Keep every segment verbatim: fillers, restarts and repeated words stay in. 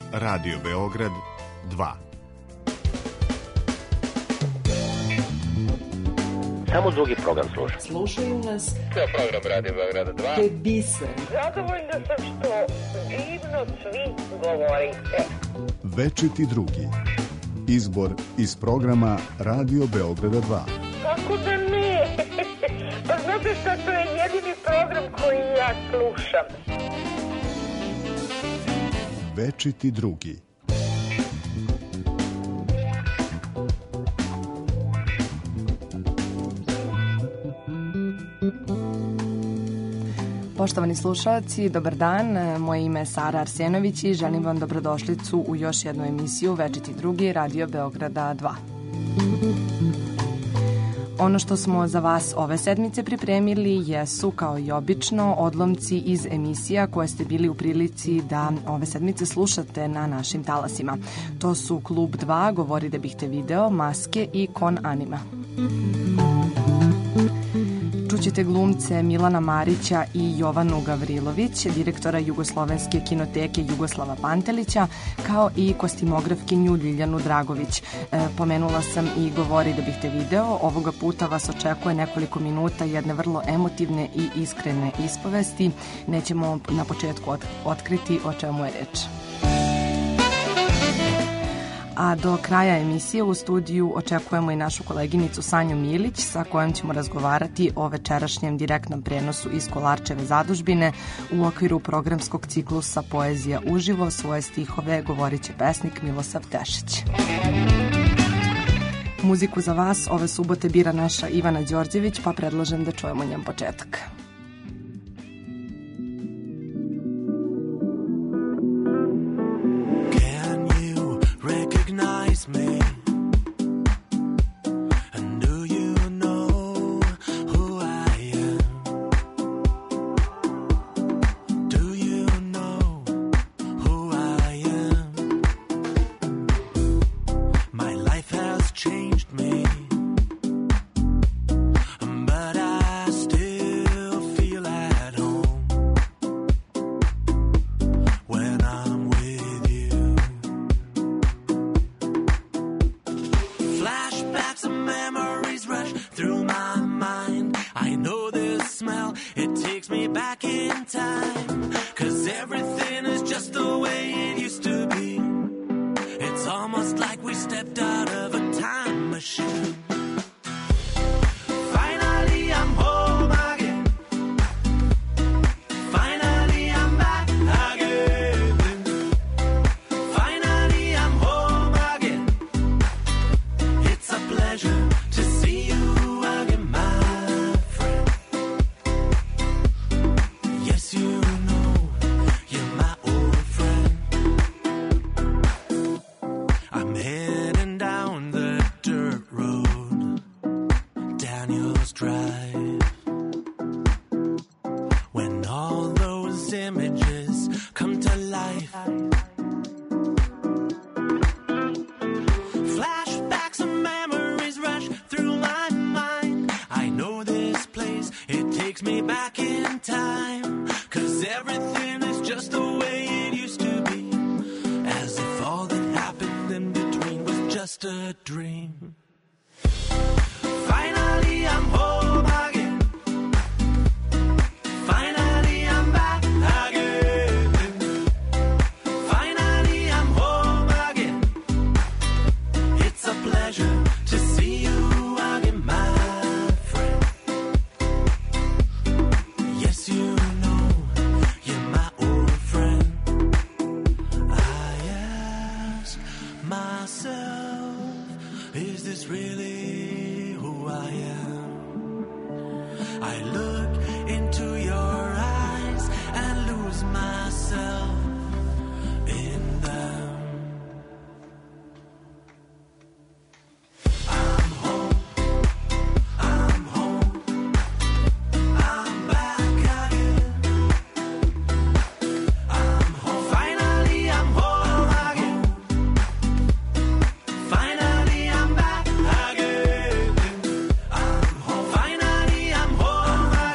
Radio Beograd dva. Samo drugi program sluša. Slušaju nas. To je program Radio Beograda dva. To je biser. Zadovoljna sam što divno svi govorite. Večiti drugi. Izbor iz programa Radio Beograda dva. Kako da ne? Pa znate šta, to je jedini program koji ja slušam. Večiti drugi. Poštovani slušalci, dobar dan. Moje ime je Sara Arsenović i želim vam dobrodošlicu u još jednu emisiju Večiti drugi Radio Beograda dva. Ono što smo za vas ove sedmice pripremili jesu, kao i obično, odlomci iz emisija koje ste bili u prilici da ove sedmice slušate na našim talasima. To su Klub dva, Govori da bih te video, Maske i Kon Anima. Čućete glumce Milana Marića i Jovanu Gavrilović, direktora Jugoslovenske kinoteke Jugoslava Pantelića, kao i kostimografkinju Ljiljanu Dragović. E, pomenula sam i Govori da bih te video. Ovoga puta vas očekuje nekoliko minuta jedne vrlo emotivne i iskrene ispovesti. Nećemo na početku ot- otkriti o čemu je reč. A do kraja emisije u studiju očekujemo i našu koleginicu Sanju Milić, sa kojom ćemo razgovarati o večerašnjem direktnom prenosu iz Kolarčeve zadužbine u okviru programskog ciklusa Poezija uživo. Svoje stihove govorit će pesnik Milosav Tešić. Muziku za vas ove subote bira naša Ivana Đorđević, pa predlažem da čujemo njen početak. Me. And do you know who I am? Do you know who I am? My life has changed me, but I still feel at home when I'm with you. Flashbacks of memories rush through my mind. I know this smell, it takes me back in time. 'Cause everything is just the way it used to be. It's almost like we stepped out of a time machine. Finally I'm home again. Finally I'm back again. Finally I'm home again. It's a pleasure to see you again, my friend. Yes, you know you're my old friend. I'm heading down the dirt road, Daniel's Drive. When all those images come to life, flashbacks of memories rush through my mind. I know this place, it takes me back in time. 'Cause everything is just the way it used to be. As if all that happened in between was just a dream. Finally I'm home again. Finally I'm back again. Finally I'm home again. It's a pleasure to see you again, my friend. Yes, you know you're my old friend. I ask myself, is this really who I am? I look into your eyes and lose myself in them. I'm home, I'm home, I'm back again. I'm home, finally I'm home again. Finally I'm back again. I'm home, finally I'm home again.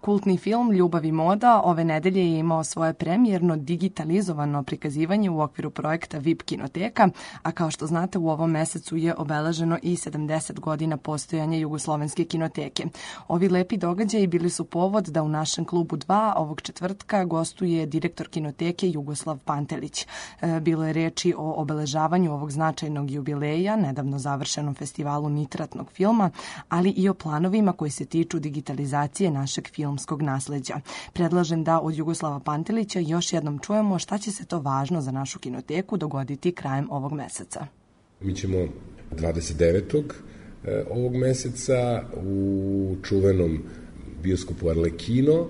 Kultni film Ljubav i moda ove nedelje je imao svoje premijerno digitalizovano prikazivanje u okviru projekta V I P kinoteka, a kao što znate u ovom mesecu je obeleženo i sedamdeset godina postojanja Jugoslovenske kinoteke. Ovi lepi događaji bili su povod da u našem klubu dva ovog četvrtka gostuje direktor kinoteke Jugoslav Pantelić. Bilo je reči o obeležavanju ovog značajnog jubileja, nedavno završenom festivalu nitratnog filma, ali i o planovima koji se tiču digitalizacije našeg filmskog nasleđa. Predlažem da od Jugoslava Pantelića još jednom čujemo šta će se to važno za našu kinoteku dogoditi krajem ovog meseca. Mi ćemo dvadeset devetog ovog meseca u čuvenom bioskopu Arlecchino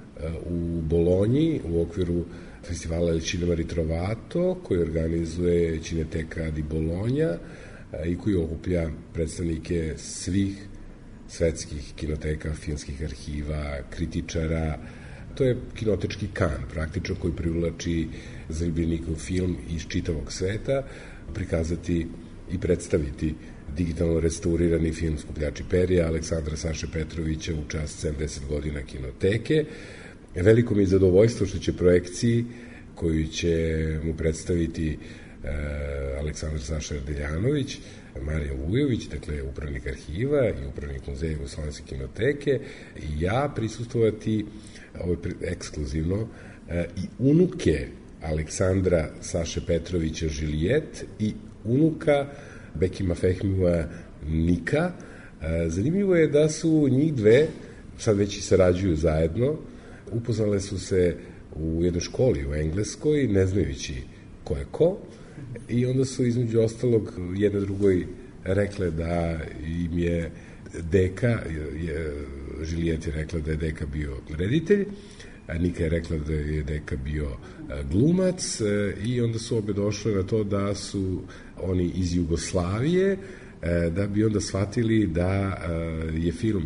u Bolonji u okviru festivala Il Cinema Ritrovato koji organizuje Cineteka di Bologna i koji okuplja predstavnike svih svetskih kinoteka, filmskih arhiva, kritičara. To je kinotečki kan, praktično, koji privlači zaljubljenike u film iz čitavog sveta, prikazati i predstaviti digitalno restaurirani film Skupljači perja Aleksandra Saše Petrovića u čast sedamdeset godina kinoteke. Veliko mi je zadovoljstvo što će projekciji koju će mu predstaviti e, Aleksandar Saša Erdeljanović, Marija Vujović, dakle upravnik arhiva i upravnik muzeja Jugoslovenske kinoteke, i ja prisustvovati ovo je ekskluzivno e, i unuke Aleksandra Saše Petrovića Žilijet i unuka Bekima Fehmija Nika. E, zanimljivo je da su njih dve, sad već i sarađuju zajedno, upoznale su se u jednoj školi u Engleskoj, ne znajući ko je ko, i onda su između ostalog jedna drugoj rekle da im je deka, je, Žilijet je rekla da je deka bio reditelj, a Nika je rekla da je deka bio glumac, i onda su obe došle na to da su oni iz Jugoslavije, da bi onda shvatili da je film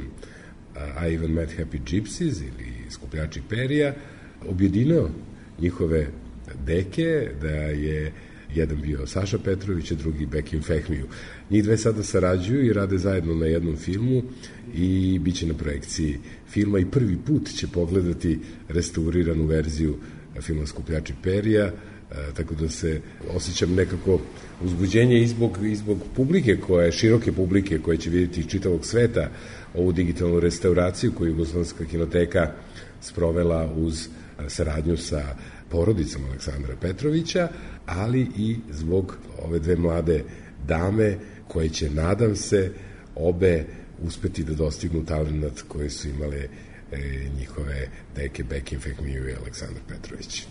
I Even Met Happy Gypsies ili Skupljači perja objedinio njihove deke, da je jedan bio Saša Petrović, a drugi Bekim Fehmiju. Njih dve sada sarađuju i rade zajedno na jednom filmu i bit će na projekciji filma i prvi put će pogledati restauriranu verziju filma Skupljači perja, tako da se osjećam nekako uzbuđenje i zbog, i zbog publike, koje, široke publike koje će vidjeti iz čitavog sveta ovu digitalnu restauraciju koju Jugoslovenska kinoteka sprovela uz saradnju sa porodicom Aleksandra Petrovića, ali i zbog ove dve mlade dame koje će, nadam se, obe uspeti da dostignu talenat koje su imale e, njihove deke Bekim Fehmiju i Aleksandar Petrović.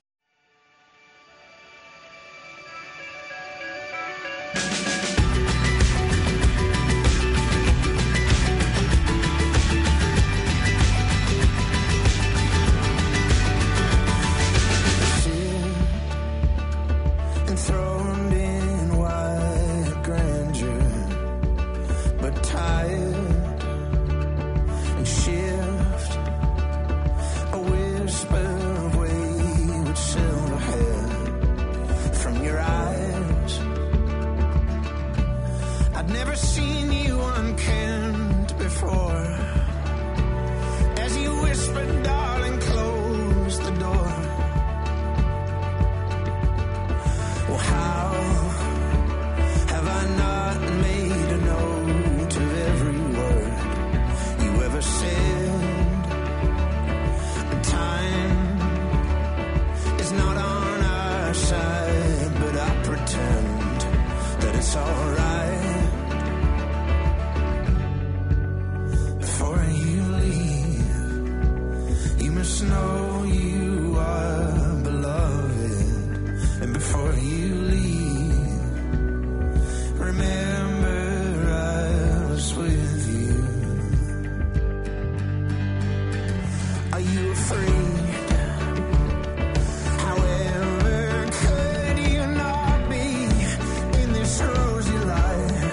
However, could you not be in this rosy light?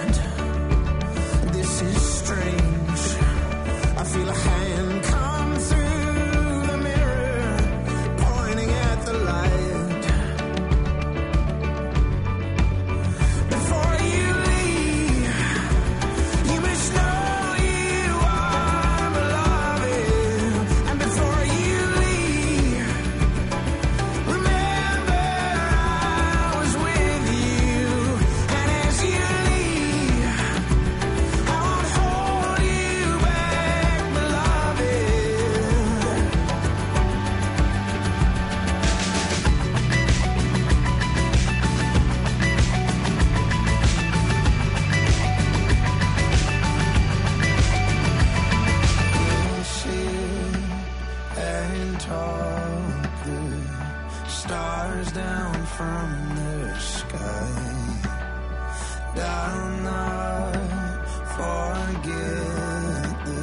sky. I'll not forget the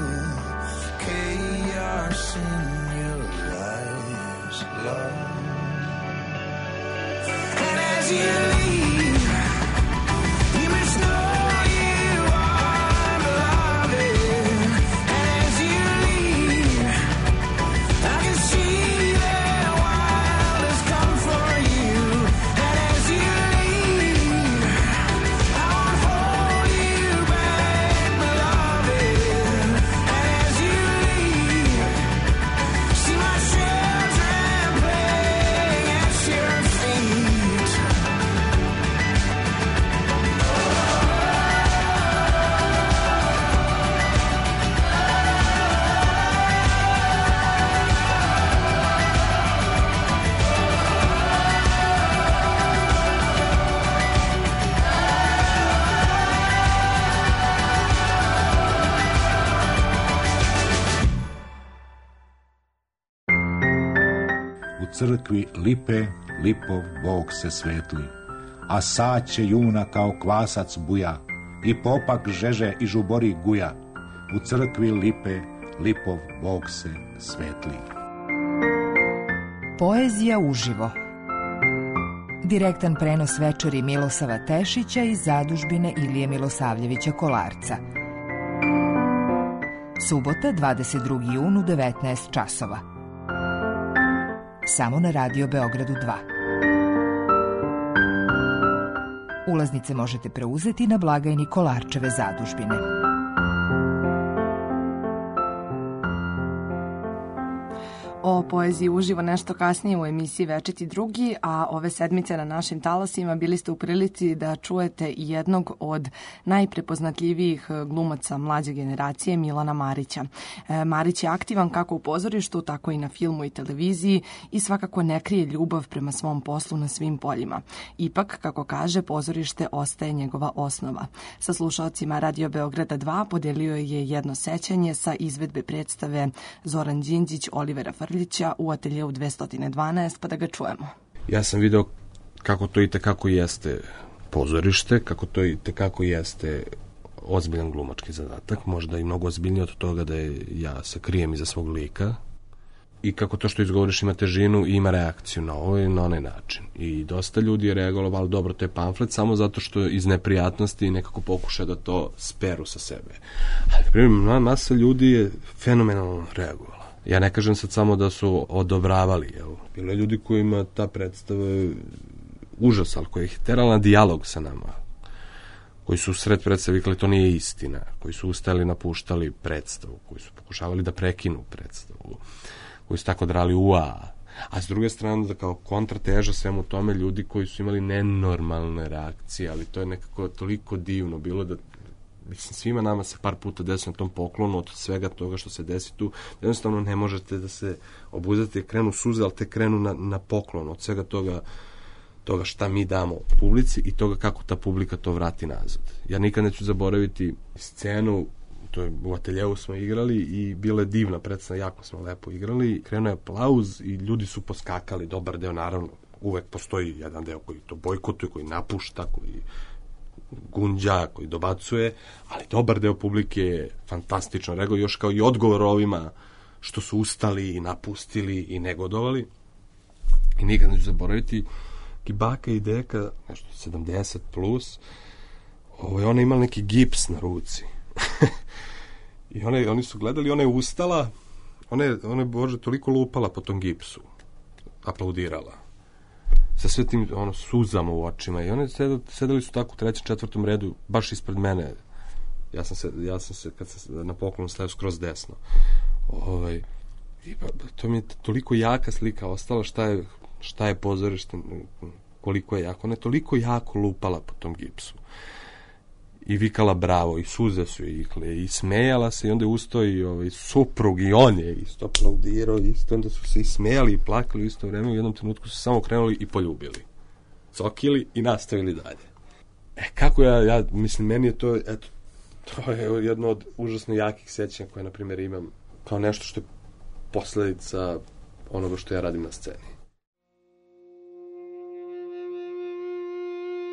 chaos in your eyes, love. And as you leave, you must know you are beloved. And as you leave, I can see their wildest come for you. And as you leave, I won't hold you back, beloved. And as you leave, see my children playing at your feet. U crkvi lipe, lipov Bog se svetli, a saće juna kao kvasac buja, i popak žeže i žubori guja. U crkvi lipe, lipov Bog se svetli. Poezija uživo. Direktan prenos večeri Milosava Tešića iz zadužbine Ilije Milosavljevića Kolarca. Subota, dvadeset drugi jun u devetnaest časova. Samo na Radio Beogradu dva. Ulaznice možete preuzeti na blagajni Kolarčeve zadužbine. O poeziji uživo nešto kasnije u emisiji Večiti drugi, a ove sedmice na našim talasima bili ste u prilici da čujete jednog od najprepoznatljivijih glumaca mlađe generacije, Milana Marića. E, Marić je aktivan kako u pozorištu, tako i na filmu i televiziji i svakako ne krije ljubav prema svom poslu na svim poljima. Ipak, kako kaže, pozorište ostaje njegova osnova. Sa slušalcima Radio Beograda dva podelio je jedno sećanje sa izvedbe predstave Zoran Đinđić, Olivera Frljića u ateljeu dvesta dvanaest, pa da ga čujemo. Ja sam video kako to i tekako jeste pozorište, kako to i tekako jeste ozbiljan glumački zadatak, možda i mnogo ozbiljnije od toga da je, ja se krijem iza svog lika, i kako to što izgovoriš ima težinu i ima reakciju na ovaj i na onaj način. I dosta ljudi je reagovalo, ali dobro, to je pamflet, samo zato što iz neprijatnosti nekako pokuša da to speru sa sebe. Ali, primjer, masa ljudi je fenomenalno reagovala. Ja ne kažem sad samo da su odobravali, jel? Bilo je ljudi kojima ta predstava je užas, ali koji ih terala na dijalog sa nama, koji su sred predstave vikali to nije istina, koji su ustali, napuštali predstavu, koji su pokušavali da prekinu predstavu, koji su tako drali ua. A s druge strane, da kao kontrateža svemu tome, ljudi koji su imali nenormalne reakcije, ali to je nekako toliko divno bilo da, mislim, svima nama se par puta desi na tom poklonu od svega toga što se desi tu, jednostavno ne možete da se obuzdate, krenu suze, ali te krenu na, na poklon od svega toga, toga šta mi damo publici i toga kako ta publika to vrati nazad. Ja nikad neću zaboraviti scenu, to je u ateljeu smo igrali i bila je divna predstava, jako smo lepo igrali, krenuo je aplauz i ljudi su poskakali, dobar deo, naravno, uvek postoji jedan deo koji to bojkotuje, koji napušta, koji gunđa, koji dobacuje, ali dobar deo publike je fantastično reagovao, još kao i odgovor ovima što su ustali i napustili i negodovali. I nikad neću zaboraviti, i baka i deka, nešto sedamdeset plus, ovo, ona imala neki gips na ruci. I one, oni su gledali, ona je ustala, ona je, ona je, Bože, toliko lupala po tom gipsu, aplaudirala, sa sve tim ono, suzama u očima, i one sedali, sedali su tako u trećem, četvrtom redu, baš ispred mene. Ja sam se, ja sam se kad se na poklonu stavio skroz desno. Ovaj, i ba, to mi je toliko jaka slika ostala, šta je, šta je pozorište, koliko je jako, ona je toliko jako lupala po tom gipsu. I vikala bravo, i suze su ikle, i smejala se, i onda je ustao i ovaj, suprug, i on je isto aplaudirao, isto, onda su se i smejali i plakali u isto vreme, u jednom trenutku su samo krenuli i poljubili. Cokili i nastavili dalje. E, kako ja, ja, mislim, meni je to, eto, to je jedno od užasno jakih sećanja koje, na primjer, imam kao nešto što je posledica onoga što ja radim na sceni.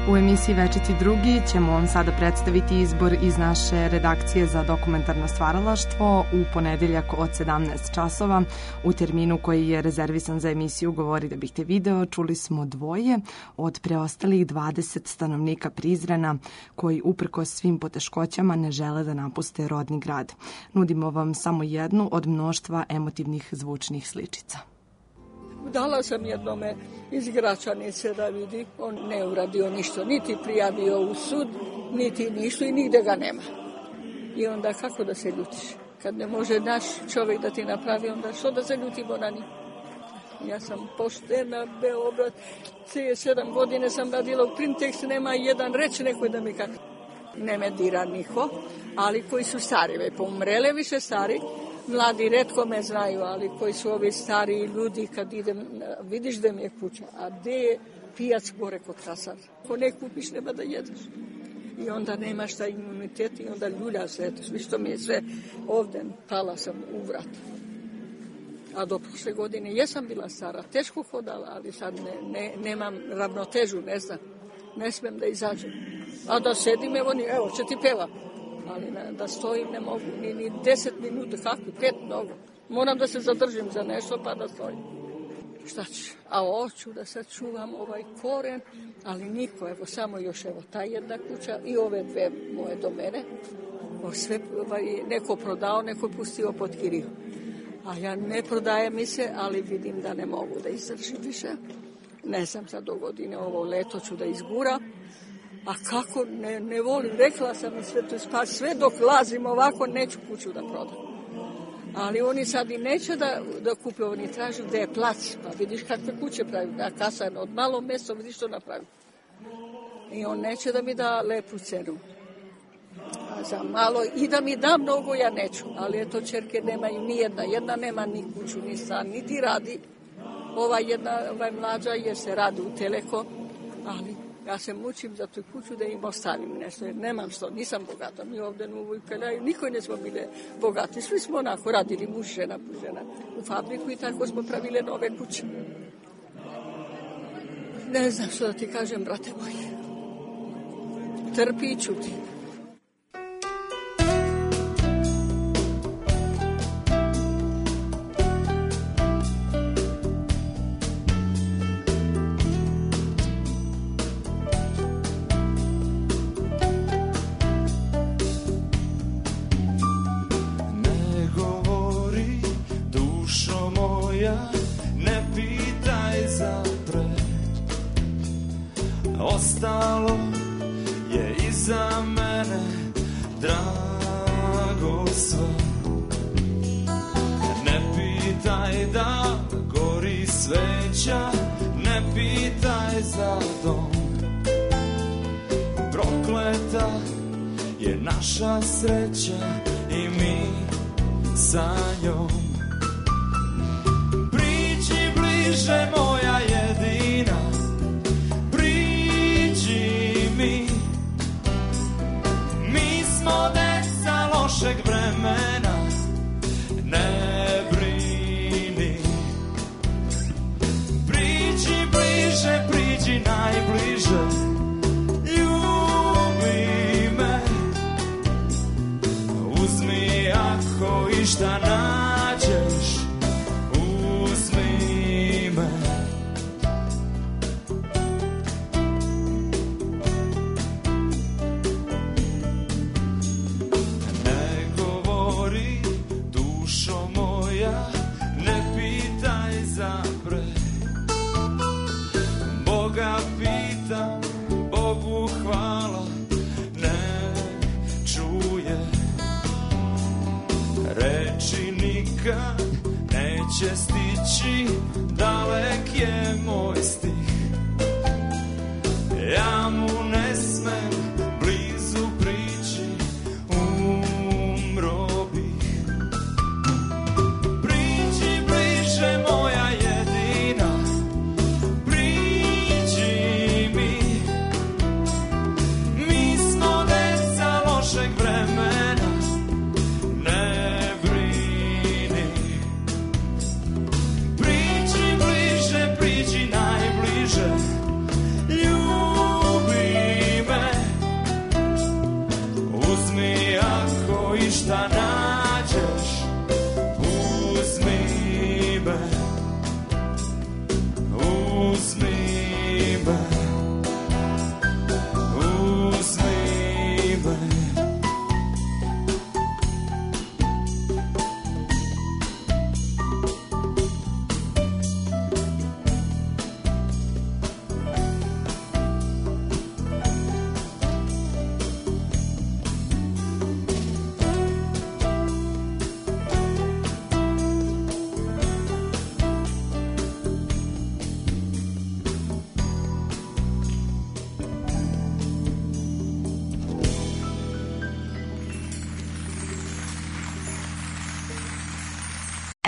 U emisiji Večiti drugi ćemo vam sada predstaviti izbor iz naše redakcije za dokumentarno stvaralaštvo u ponedeljak od sedamnaest časova. U terminu koji je rezervisan za emisiju Govori da bih te video čuli smo dvoje od preostalih dvadeset stanovnika Prizrena koji uprkos svim poteškoćama ne žele da napuste rodni grad. Nudimo vam samo jednu od mnoštva emotivnih zvučnih sličica. Dala sam jednome iz Gračanice da vidi, on ne uradio ništa, niti prijavio u sud, niti ništa i nigde ga nema. I onda kako da se ljutiš? Kad ne može naš čovjek da ti napravi, onda što da se ljutimo na njih? Ja sam poštena, Beograd, trideset sedam godine sam radila u Printex, nema jedan reč nekoj da mi kako. Ne me dira niko, ali koji su stari, već pomrele više stari, mladi retko me znaju, ali koji su ovi stari ljudi, kad idem, vidiš da mi je kuća, a gde je pijac gore kod kasar. Ako ne kupiš, nema da jedeš. I onda nemaš taj imunitet i onda ljulja se, eto, što mi je sve ovde, pala sam u vrat. A do prošle godine jesam bila stara, teško hodala, ali sad ne, ne, nemam ravnotežu, ne znam, ne smem da izađem. A da sedim, evo, ni, evo, će ti peva. Ali ne, da stojim ne mogu, ni, ni deset minuta, kako, pet mnogo. Moram da se zadržim za nešto pa da stojim. Šta ću? A hoću da sad čuvam ovaj koren, ali niko, evo, samo još, evo, ta jedna kuća i ove dve moje do mene. O, sve, ovaj, neko prodao, neko pustio pod kiriju. A ja ne prodajem mi se, ali vidim da ne mogu da izdržim više. Ne znam, za do godine ovo leto ću da izguram. A kako, ne, ne volim, rekla sam i sve to spas, sve dok lazim ovako, neću kuću da prodam. Ali oni sad i neće da, da kupe, oni tražu gde je plac, pa vidiš kakve kuće pravi, da kasa od malo mjesto, vidiš što napravi. I on neće da mi da lepu cenu. A za malo, i da mi da mnogo, ja neću, ali eto, čerke nemaju ni jedna, jedna nema ni kuću, ni stan, niti radi. Ova jedna, ovaj mlađa, jer se radi u Telekom, ali ja se mučim za tu kuću da im ostavim nešto, jer nemam što, nisam bogata. Mi ovdje u Vujkalaju, nikoj ne smo bile bogati. Svi smo onako radili, muž, žena, žena u fabriku i tako smo pravile nove kuće. Ne znam što da ti kažem, brate moji. Trpi i čuti. Ostalo je iza mene drago sve. Ne pitaj da gori sveća, ne pitaj za dom. Prokleta je naša sreća i mi sa njom. Priđi bliže moja jedina, mi smo deca lošeg vremena, ne brini. Priđi bliže, priđi najbliže, ljubi me. Uzmi ako išta nađeš, uzmi me. Boga pitam, Bogu hvala, ne čuje. Reči nikad neće stići, dalek je moj stih. Ja mu ne smem blizu prići, umro bih. Priđi bliže moja jedina, vremena, ne brini. Priđi bliže, priđi najbliže, ljubi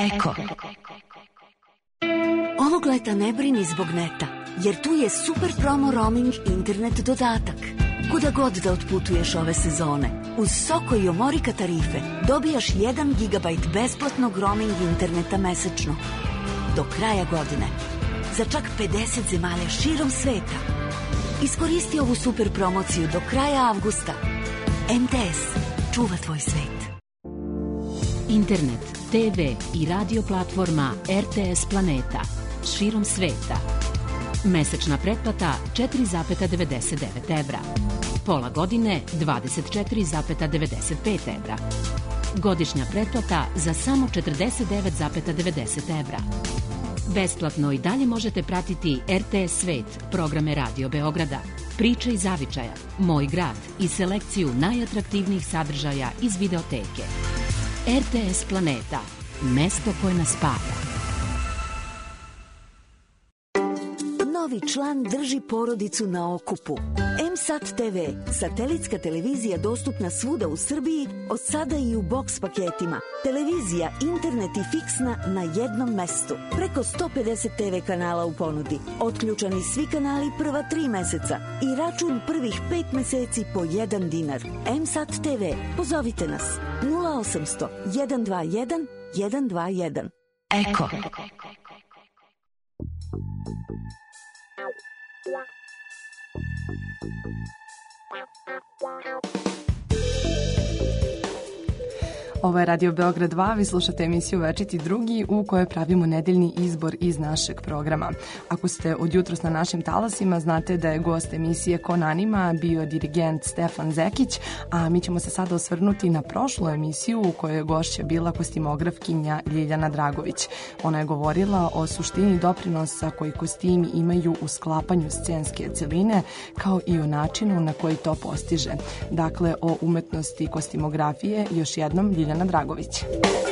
Eko. Ovog leta ne brini zbog neta, jer tu je super promo roaming internet dodatak. Kuda god da otputuješ ove sezone, uz Soko i Omorika tarife dobijaš jedan gigabajt besplatnog roaming interneta mesečno. Do kraja godine. Za čak pedeset zemalja širom sveta. Iskoristi ovu super promociju do kraja avgusta. em te es čuva tvoj svet. Internet, te ve i radio platforma er te es Planeta širom sveta. Mesečna pretplata četiri zarez devedeset devet evra. Pola godine dvadeset četiri zarez devedeset pet evra. Godišnja pretplata za samo četrdeset devet zarez devedeset evra. Besplatno i dalje možete pratiti er te es Svet, programe Radio Beograda, Priče iz zavičaja, Moj grad i selekciju najatraktivnijih sadržaja iz videoteke. er te es Planeta, mesto koje nas spaja. Novi član drži porodicu na okupu. M-Sat te ve, satelitska televizija dostupna svuda u Srbiji, od sada i u boks paketima. Televizija, internet i fiksna na jednom mestu. Preko sto pedeset te ve kanala u ponudi. Otključani svi kanali prva tri meseca i račun prvih pet meseci po jedan dinar. M-Sat te ve, pozovite nas nula osamsto jedan dva jedan jedan dva jedan. Eko. Ovo je Radio Beograd dva, vi slušate emisiju Večiti drugi u kojoj pravimo nedeljni izbor iz našeg programa. Ako ste od jutros na našim talasima, znate da je gost emisije Konanima bio dirigent Stefan Zekić, a mi ćemo se sada osvrnuti na prošlu emisiju u kojoj je gošća bila kostimografkinja Ljiljana Dragović. Ona je govorila o suštini doprinosa koji kostimi imaju u sklapanju scenske celine, kao i o načinu na koji to postiže. Dakle, o umetnosti kostimografije još jednom Ljiljana Dragović.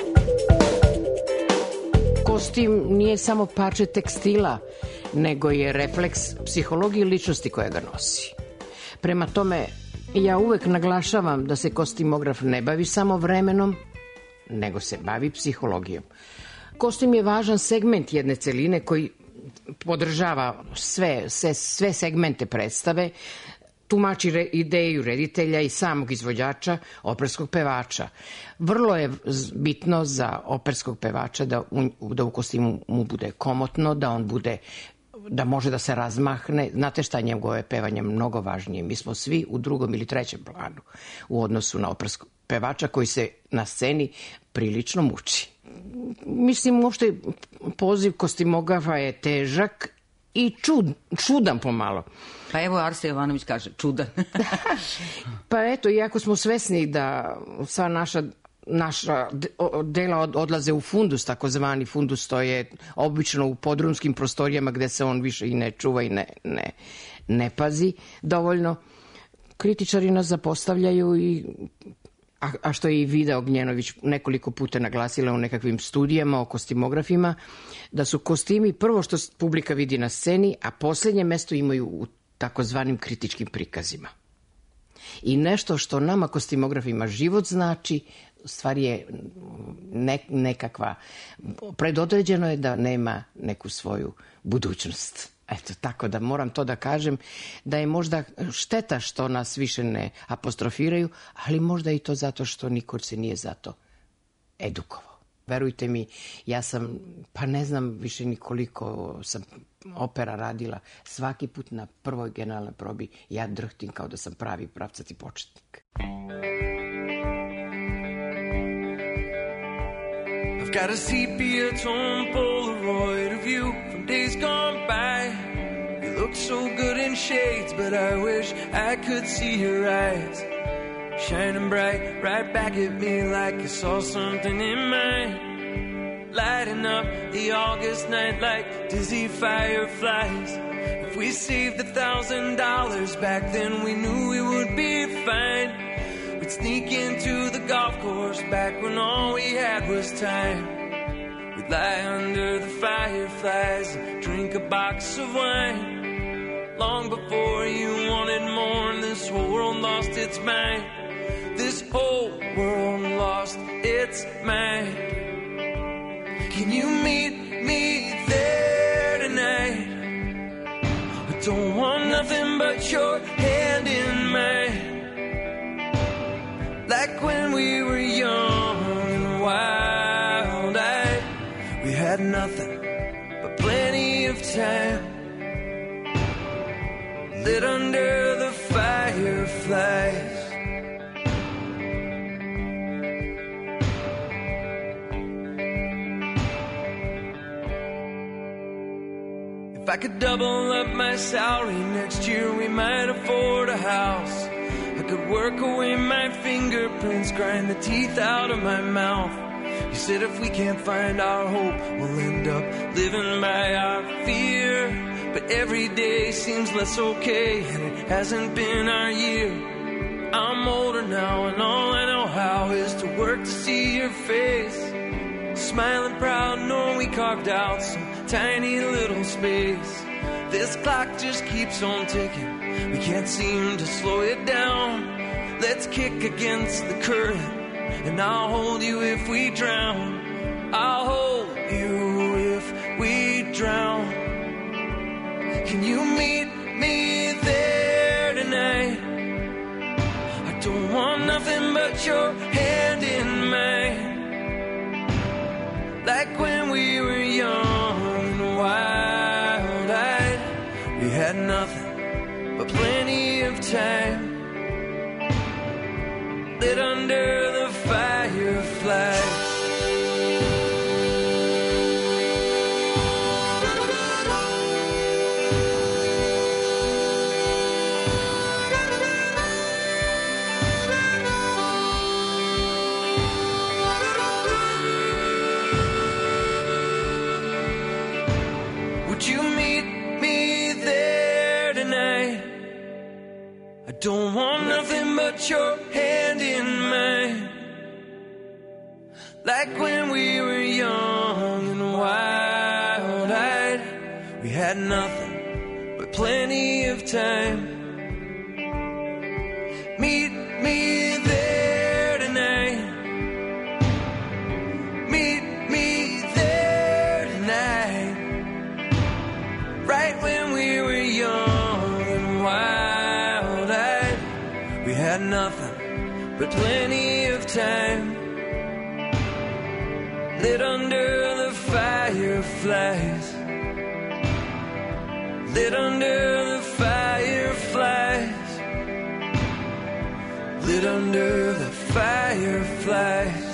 Kostim nije samo parče tekstila, nego je refleks psihologije ličnosti koja ga nosi. Prema tome, ja uvek naglašavam da se kostimograf ne bavi samo vremenom, nego se bavi psihologijom. Kostim je važan segment jedne celine koji podržava sve, sve, sve segmente predstave, tumači re, ideju reditelja i samog izvođača, operskog pevača. Vrlo je bitno za operskog pevača da u, da u kostimu mu bude komotno, da on bude, da može da se razmahne. Znate šta, njegovo je pevanje mnogo važnije. Mi smo svi u drugom ili trećem planu u odnosu na operskog pevača koji se na sceni prilično muči. Mislim, uopšte poziv kostimografa je težak i čud, čudan pomalo. Pa evo Arse Jovanović kaže, čudan. Pa eto, iako smo svesni da sva naša naša dela odlaze u fundus, takozvani fundus, to je obično u podrumskim prostorijama gde se on više i ne čuva i ne, ne, ne pazi dovoljno. Kritičari nas zapostavljaju i A, a što je i Vida Ognjenović nekoliko puta naglasila u nekakvim studijama o kostimografima, da su kostimi prvo što publika vidi na sceni, a poslednje mesto imaju u takozvanim kritičkim prikazima. I nešto što nama kostimografima život znači, u stvari je ne, nekakva, predodređeno je da nema neku svoju budućnost. Eto, tako da moram to da kažem, da je možda šteta što nas više ne apostrofiraju, ali možda i to zato što niko se nije za to edukovao. Verujte mi, ja sam, pa ne znam više ni koliko sam opera radila, svaki put na prvoj generalnoj probi ja drhtim kao da sam pravi pravcati početnik. I've got a sepia tone Polaroid of you from days gone by. You look so good in shades, but I wish I could see your eyes shining bright right back at me like you saw something in mine, lighting up the August night like dizzy fireflies. If we saved a thousand dollars back then, we knew we would be fine. We'd sneak into the golf course back when all we had was time. We'd lie under the fireflies and drink a box of wine. Long before you wanted more and this whole world lost its mind. This whole world lost its mind. Can you meet me there tonight? I don't want nothing but your hand in mine. Like when we were young and wild-eyed, we had nothing but plenty of time. Lit under the fireflies. If I could double up my salary next year, we might afford a house. I could work away my fingerprints, grind the teeth out of my mouth. You said if we can't find our hope, we'll end up living by our fear. But every day seems less okay, and it hasn't been our year. I'm older now, and all I know how is to work to see your face. Smiling proud, knowing we carved out some tiny little space. This clock just keeps on ticking, we can't seem to slow it down. Let's kick against the current, and I'll hold you if we drown. I'll hold you if we drown. Can you meet me there tonight? I don't want nothing but your hand in mine. Like when we were young and wild-eyed, we had nothing but plenty of time. Lit under the fireflies. Would you meet me there tonight? I don't want nothing but your hand in mine. Like when we were young and wild-eyed, we had nothing but plenty of time. Meet me there tonight. Meet me there tonight. Right when we were young and wild-eyed, we had nothing but plenty of time. Lit under the fireflies. Lit under the fireflies. Lit under the fireflies.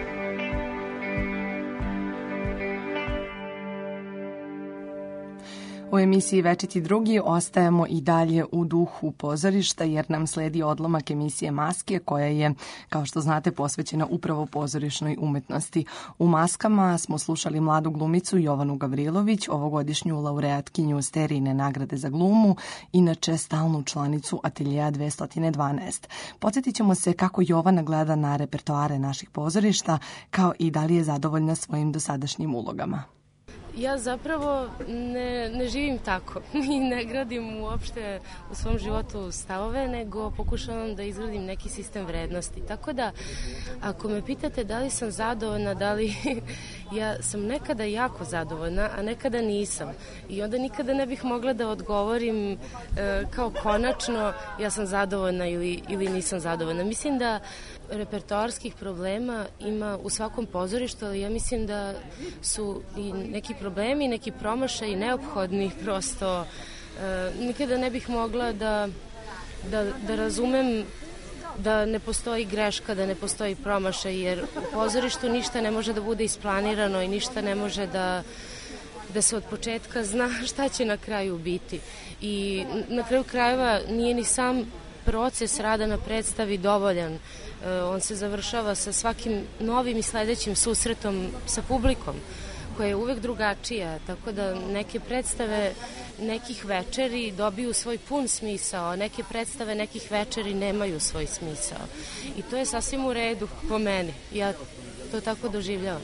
U emisiji Večiti drugi ostajemo i dalje u duhu pozorišta jer nam sledi odlomak emisije Maske koja je, kao što znate, posvećena upravo pozorišnoj umetnosti. U Maskama smo slušali mladu glumicu Jovanu Gavrilović, ovogodišnju laureatkinju Sterijine nagrade za glumu, inače stalnu članicu Ateljeja dvesta dvanaest. Podsjetit ćemo se kako Jovana gleda na repertoare naših pozorišta, kao i da li je zadovoljna svojim dosadašnjim ulogama. Ja zapravo ne, ne živim tako i ne gradim uopšte u svom životu stavove, nego pokušavam da izgradim neki sistem vrednosti. Tako da, ako me pitate da li sam zadovoljna, da li ja sam nekada jako zadovoljna, a nekada nisam. I onda nikada ne bih mogla da odgovorim e, kao konačno ja sam zadovoljna ili, ili nisam zadovoljna. Mislim da repertoarskih problema ima u svakom pozorištu, ali ja mislim da su i neki problemi, neki promašaji neophodni, prosto e, nikada ne bih mogla da, da, da razumem da ne postoji greška, da ne postoji promašaj, jer u pozorištu ništa ne može da bude isplanirano i ništa ne može da, da se od početka zna šta će na kraju biti. I na kraju krajeva nije ni sam proces rada na predstavi dovoljan. On se završava sa svakim novim i sledećim susretom sa publikom, koja je uvek drugačija, tako da neke predstave nekih večeri dobiju svoj pun smisao, a neke predstave nekih večeri nemaju svoj smisao. I to je sasvim u redu po meni. Ja to tako doživljavam.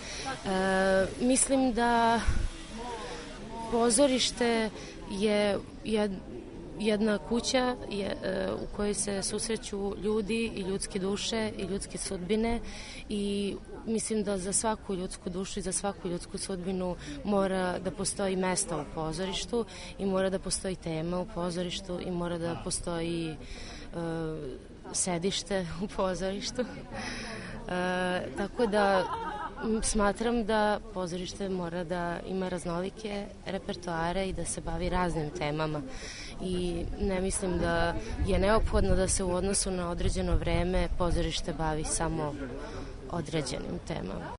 E, mislim da pozorište je jedna kuća je, u kojoj se susreću ljudi i ljudske duše i ljudske sudbine i mislim da za svaku ljudsku dušu i za svaku ljudsku sudbinu mora da postoji mesto u pozorištu i mora da postoji tema u pozorištu i mora da postoji uh, sedište u pozorištu. Uh, tako da smatram da pozorište mora da ima raznolike repertoare i da se bavi raznim temama i ne mislim da je neophodno da se u odnosu na određeno vreme pozorište bavi samo određenim temama.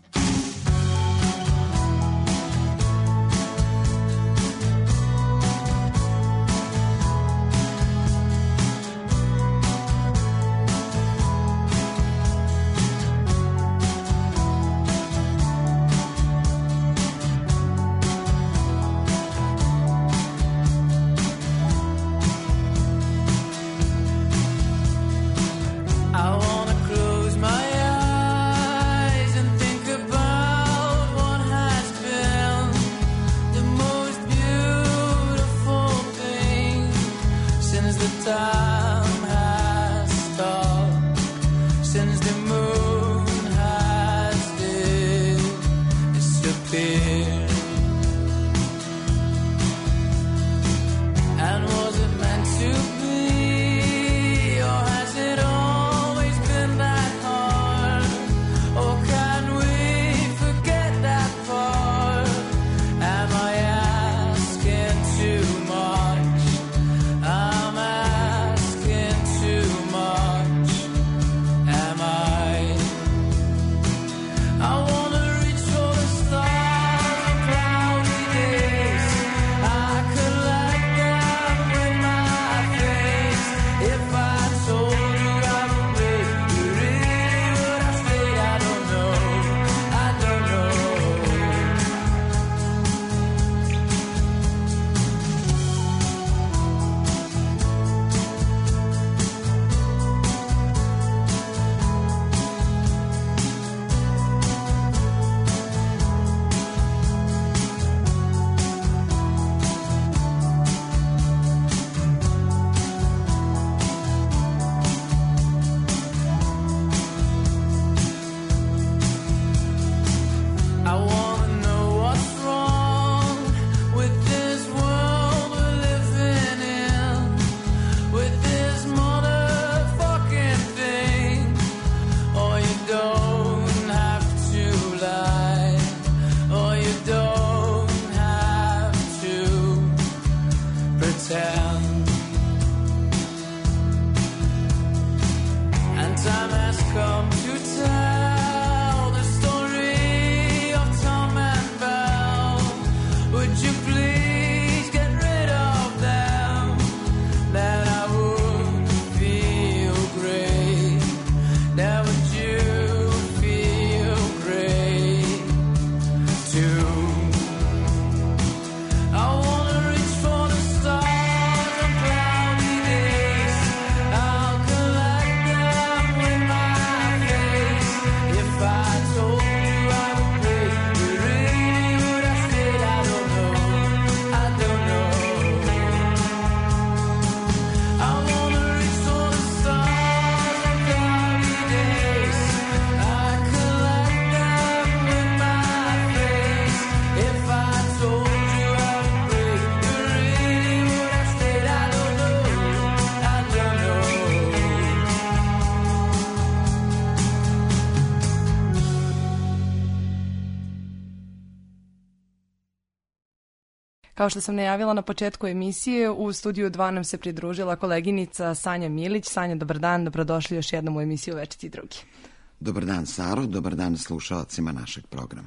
Kao što sam najavila na početku emisije, u studiju dva nam se pridružila koleginica Sanja Milić. Sanja, dobar dan, dobrodošli još jednom u emisiju Večiti drugi. Dobar dan, Saro, dobar dan slušalcima našeg programa.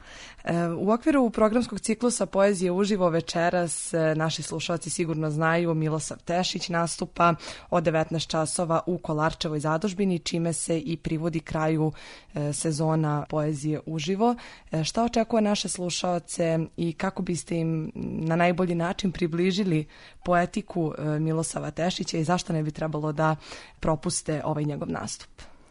U okviru programskog ciklusa Poezije uživo večeras naši slušalci sigurno znaju Milosav Tešić nastupa od devetnaest časova u Kolarčevoj zadužbini, čime se i privodi kraju sezona Poezije uživo. Šta očekuje naše slušalce i kako biste im na najbolji način približili poetiku Milosava Tešića i zašto ne bi trebalo da propuste ovaj njegov nastup?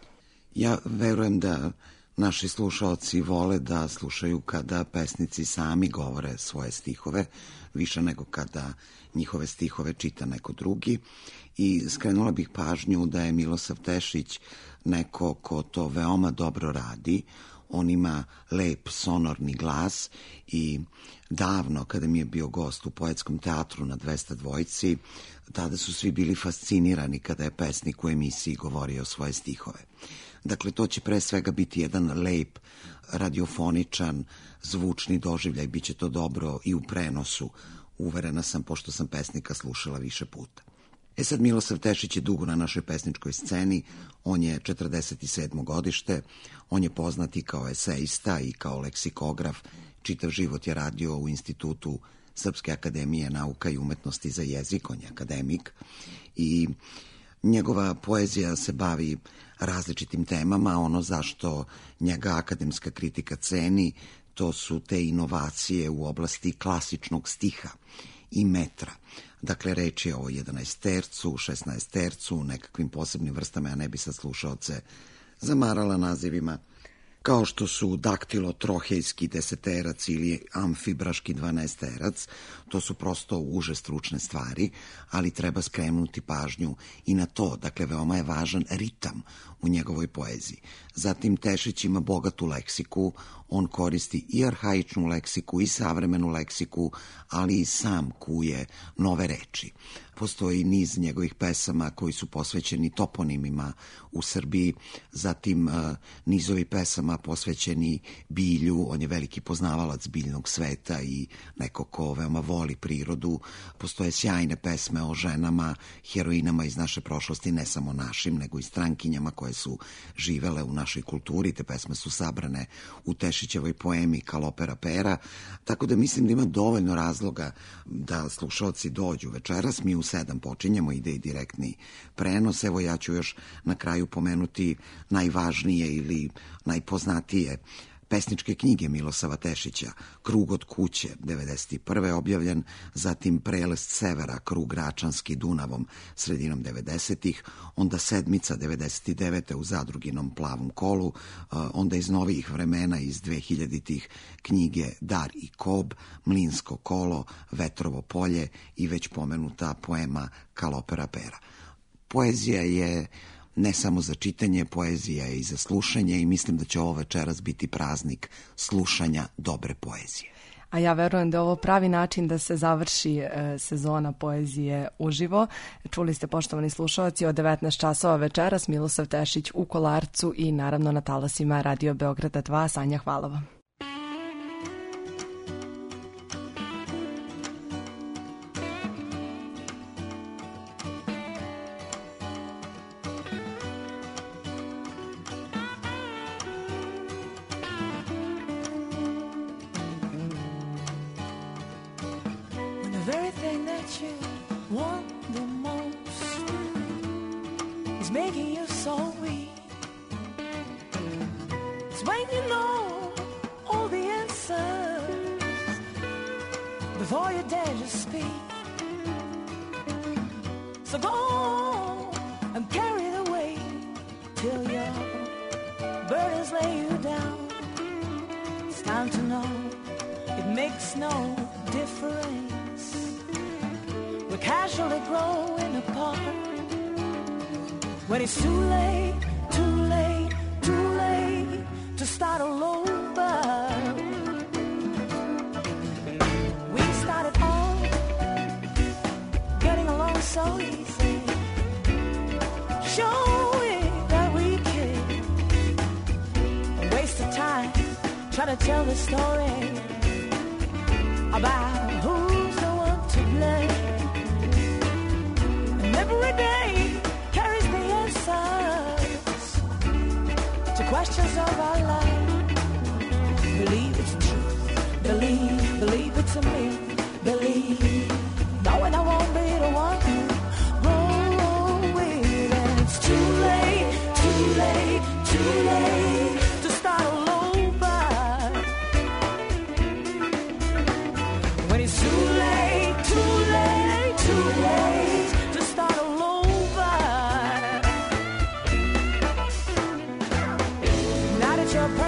Ja verujem da naši slušaoci vole da slušaju kada pesnici sami govore svoje stihove, više nego kada njihove stihove čita neko drugi. I skrenula bih pažnju da je Milosav Tešić neko ko to veoma dobro radi. On ima lep sonorni glas i davno kada mi je bio gost u Poetskom teatru na dvesta dvojci, tada su svi bili fascinirani kada je pesnik u emisiji govorio svoje stihove. Dakle, to će pre svega biti jedan lep, radiofoničan, zvučni doživljaj, bit će to dobro i u prenosu, uverena sam, pošto sam pesnika slušala više puta. E sad, Milosav Tešić je dugo na našoj pesničkoj sceni, on je četrdeset sedmo godište, on je poznat i kao eseista i kao leksikograf, čitav život je radio u Institutu Srpske akademije nauka i umetnosti za jezik, on je akademik i njegova poezija se bavi različitim temama. Ono zašto njega akademska kritika ceni, to su te inovacije u oblasti klasičnog stiha i metra. Dakle, reč je o jedanaestercu, šesnaestercu, nekakvim posebnim vrstama, ja ne bi sad slušaoce zamarala nazivima, kao što su daktilo-trohejski deseterac ili amfibraški dvanaesterac. To su prosto uže stručne stvari, ali treba skrenuti pažnju i na to. Dakle, veoma je važan ritam u njegovoj poeziji. Zatim, Tešić ima bogatu leksiku, on koristi i arhaičnu leksiku i savremenu leksiku, ali i sam kuje nove reči. Postoji niz njegovih pesama koji su posvećeni toponimima u Srbiji, zatim uh, nizovi pesama posvećeni bilju, on je veliki poznavalac biljnog sveta i neko ko veoma voli prirodu. Postoje sjajne pesme o ženama, heroinama iz naše prošlosti, ne samo našim, nego i strankinjama koje su živele u našoj kulturi. Te pesme su sabrane u Tešićevoj poemi Kalopera pera, tako da mislim da ima dovoljno razloga da slušalci dođu večeras. Mi u sedam počinjemo, ide i direktni prenos. Evo, ja ću još na kraju pomenuti najvažnije ili najpoznatije pesničke knjige Milosava Tešića. Krug od kuće, devedeset prve objavljen, zatim Prelest severa, krug Račanski Dunavom, sredinom devedesetih, onda Sedmica, devedeset devete u Zadruginom plavom kolu, onda iz novijih vremena, iz dvehiljaditih knjige Dar i Kob, Mlinsko kolo, Vetrovo polje i već pomenuta poema Kalopera pera. Poezija je ne samo za čitanje, poezija je i za slušanje i mislim da će ovo večeras biti praznik slušanja dobre poezije. A ja verujem da je ovo pravi način da se završi e, sezona poezije uživo. Čuli ste, poštovani slušalci, od devetnaest časova večeras Milosav Tešić u Kolarcu i naravno na talasima Radio Beograda dva. Sanja, hvala vam. Your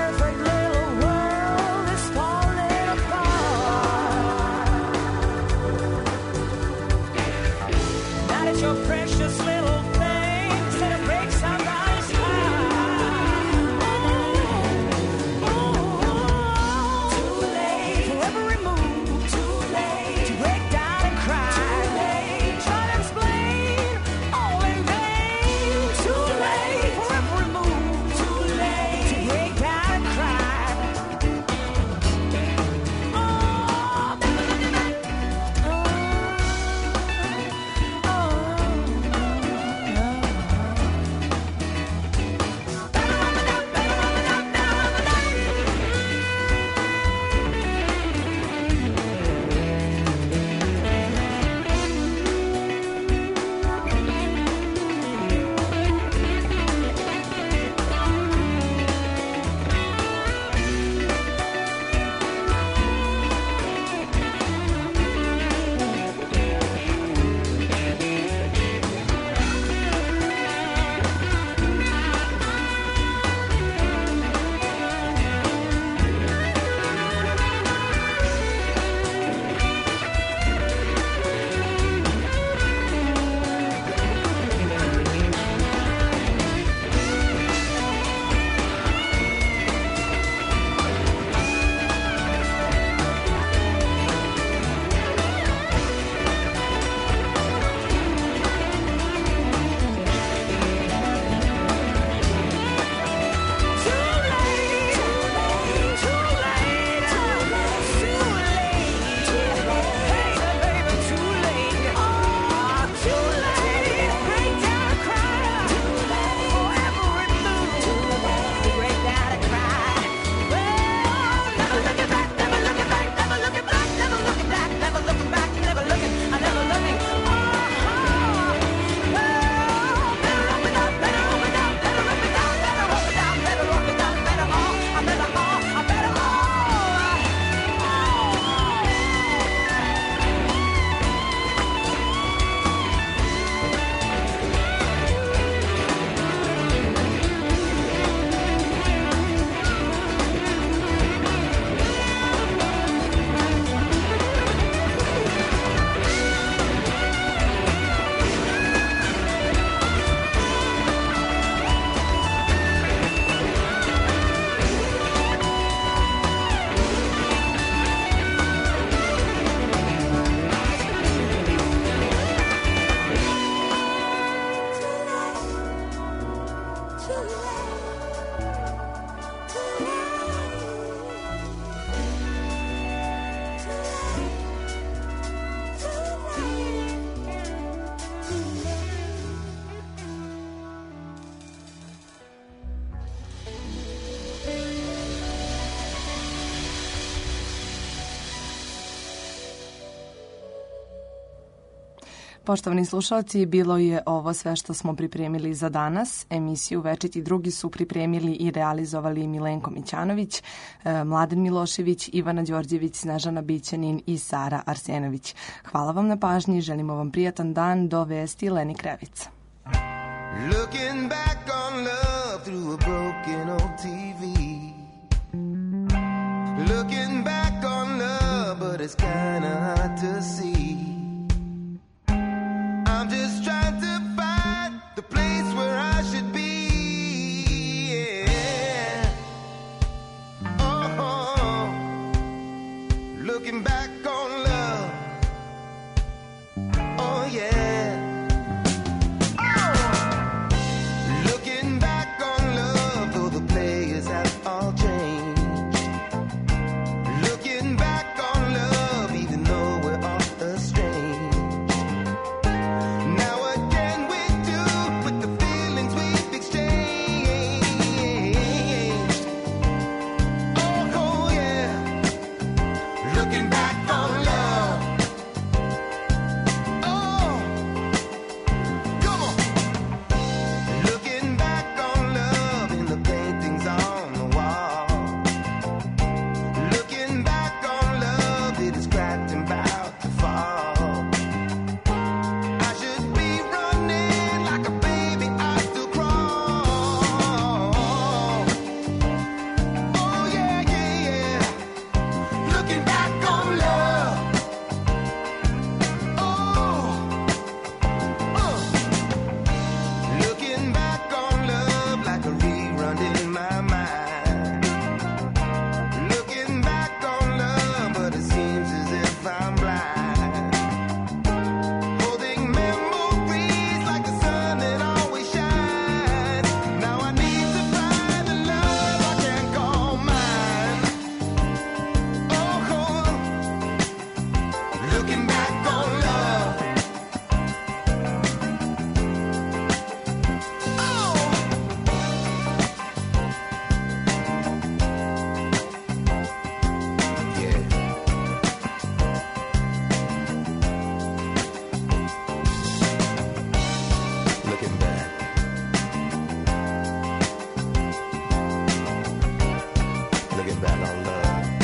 Poštovani slušalci, bilo je ovo sve što smo pripremili za danas. Emisiju Večiti drugi su pripremili i realizovali Milenko Mićanović, Mladen Milošević, Ivana Đorđević, Snežana Bićanin i Sara Arsenović. Hvala vam na pažnji, želimo vam prijatan dan, do vesti Leni Krevica. Looking back on love through a broken old T V. Looking back on love, but it's kinda hard to see. I'm just trying to find the place where I should be. Yeah. Oh, looking back on love. Oh yeah. Oh, looking back on love, though the players have all changed. Looking back on love, even though we're all estranged. Now what can we do with the feelings we've exchanged? Oh, oh yeah. Looking back on love. Oh, come on. Looking back on love in the paintings on the wall. Looking back on love, it is cracked and about to fall. I should be running like a baby, I still crawl. Oh yeah, yeah, yeah. Looking back on love. Oh, uh. Looking back on love like a rerun in my mind. Looking back on love, but it seems as if I'm blind. Holding memories like the sun that always shines. Now I need to find the love I can call mine. Oh, oh. Looking back on love. Oh. Yeah. Looking back. Looking back on love.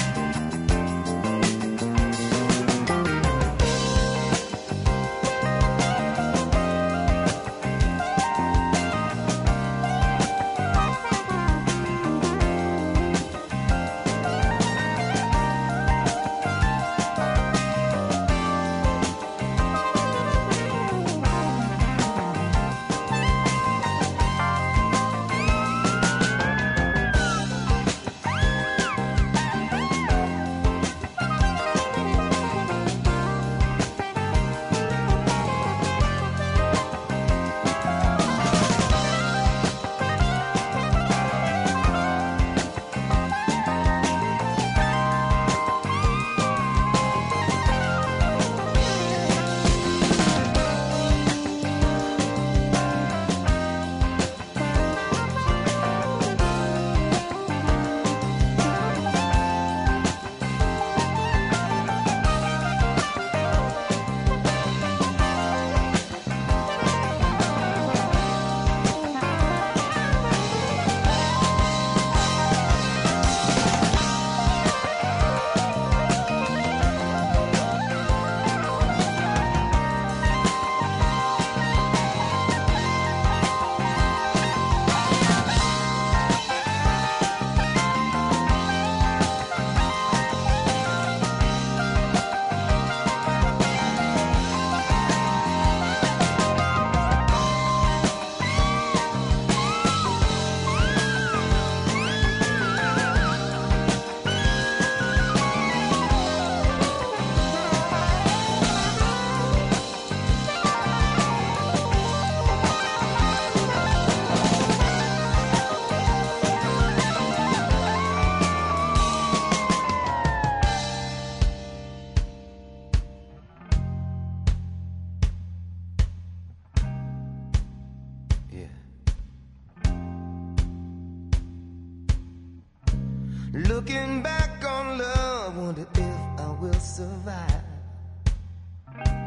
Looking back on love, wonder if I will survive.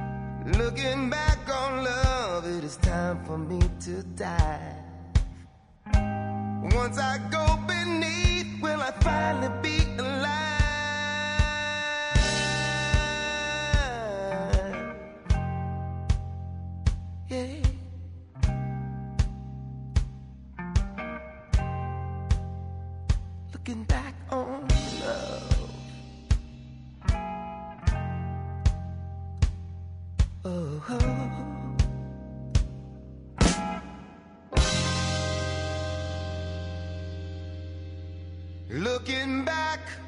Looking back on love, it is time for me to die. Once I go beneath, will I finally be alive? Yeah. Looking back on love. Oh, oh. Looking back